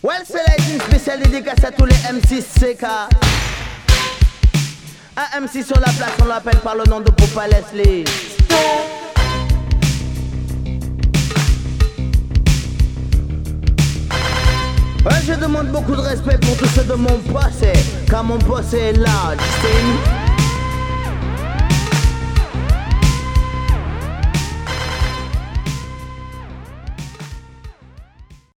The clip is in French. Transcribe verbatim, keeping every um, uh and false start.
Well, c'est une spéciale dédicace à tous les M six C K. Un M C sur la place, on l'appelle par le nom de Poupa Leslie. Ouais, je demande beaucoup de respect pour tous ceux de mon passé, car mon passé est large, c'est